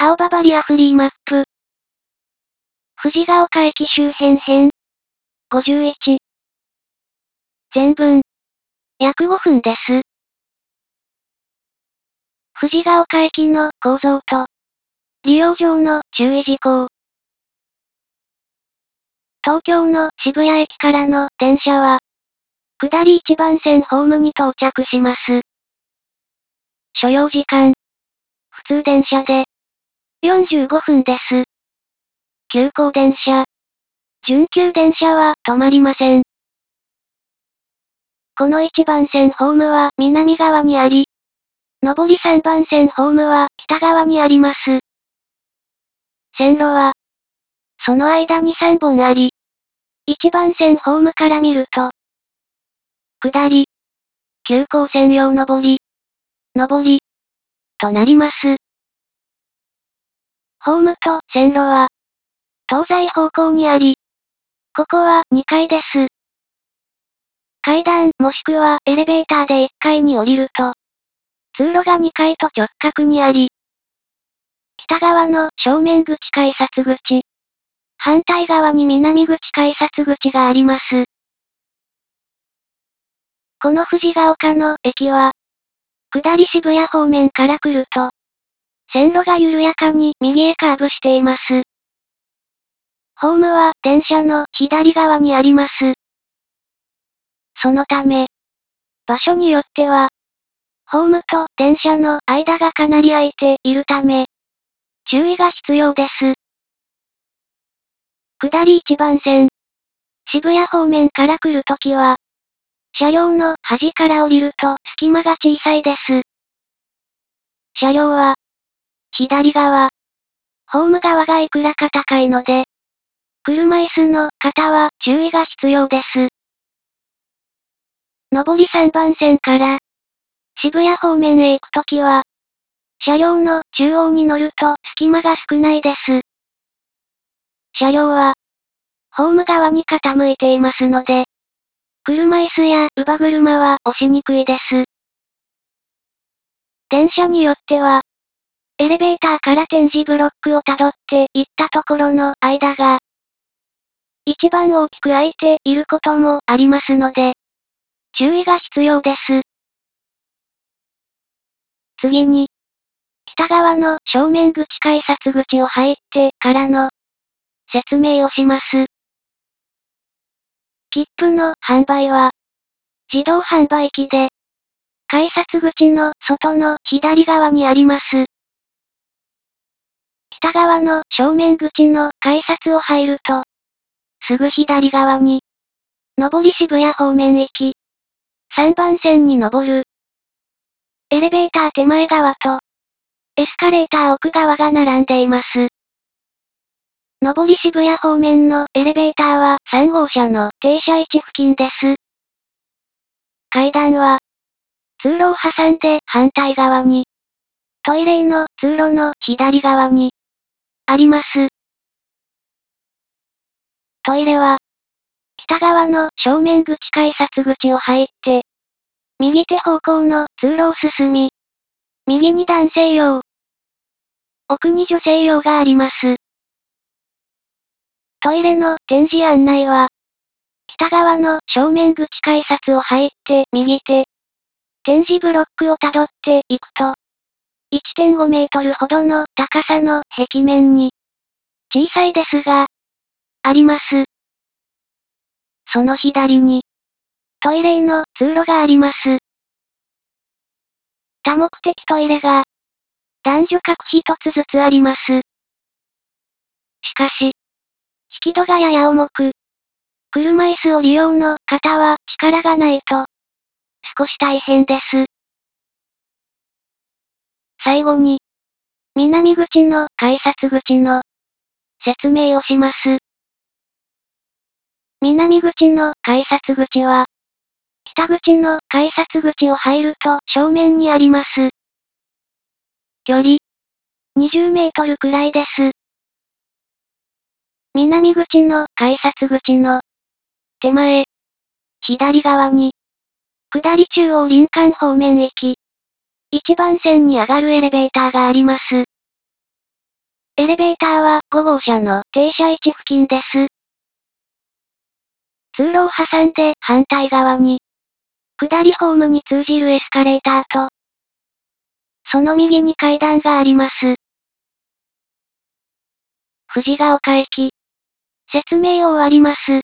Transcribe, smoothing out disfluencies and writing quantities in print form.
青ババリアフリーマップ。藤が丘駅周辺編。51。全文。約5分です。藤が丘駅の構造と、利用上の注意事項。東京の渋谷駅からの電車は、下り1番線ホームに到着します。所要時間。普通電車で、45分です。急行電車。準急電車は止まりません。この1番線ホームは南側にあり、上り3番線ホームは北側にあります。線路は、その間に3本あり、1番線ホームから見ると、下り、急行専用上り、となります。ホームと線路は、東西方向にあり、ここは2階です。階段もしくはエレベーターで1階に降りると、通路が2階と直角にあり、北側の正面口改札口、反対側に南口改札口があります。この藤が丘の駅は、下り渋谷方面から来ると、線路が緩やかに右へカーブしています。ホームは電車の左側にあります。そのため、場所によっては、ホームと電車の間がかなり空いているため、注意が必要です。下り1番線。渋谷方面から来るときは、車両の端から降りると隙間が小さいです。車両は、左側、ホーム側がいくらか高いので、車椅子の方は注意が必要です。上り3番線から、渋谷方面へ行くときは、車両の中央に乗ると隙間が少ないです。車両は、ホーム側に傾いていますので、車椅子や乳母車は押しにくいです。電車によっては、エレベーターから点字ブロックをたどって行ったところの間が、一番大きく空いていることもありますので、注意が必要です。次に、北側の正面口改札口を入ってからの説明をします。切符の販売は、自動販売機で、改札口の外の左側にあります。北側の正面口の改札を入ると、すぐ左側に、上り渋谷方面行き、3番線に上る。エレベーター手前側と、エスカレーター奥側が並んでいます。上り渋谷方面のエレベーターは3号車の停車位置付近です。階段は、通路を挟んで反対側に、トイレの通路の左側に、あります。トイレは、北側の正面口改札口を入って、右手方向の通路を進み、右に男性用、奥に女性用があります。トイレの展示案内は、北側の正面口改札を入って右手、展示ブロックをたどっていくと、1.5 メートルほどの高さの壁面に、小さいですが、あります。その左に、トイレの通路があります。多目的トイレが、男女各一つずつあります。しかし、引き戸がやや重く、車椅子を利用の方は力がないと、少し大変です。最後に、南口の改札口の説明をします。南口の改札口は、北口の改札口を入ると正面にあります。距離、20メートルくらいです。南口の改札口の手前、左側に、下り中央林間方面行き、1番線に上がるエレベーターがあります。 エレベーターは5号車の停車位置付近です。通路を挟んで反対側に、下りホームに通じるエスカレーターと、その右に階段があります。藤が丘駅。説明を終わります。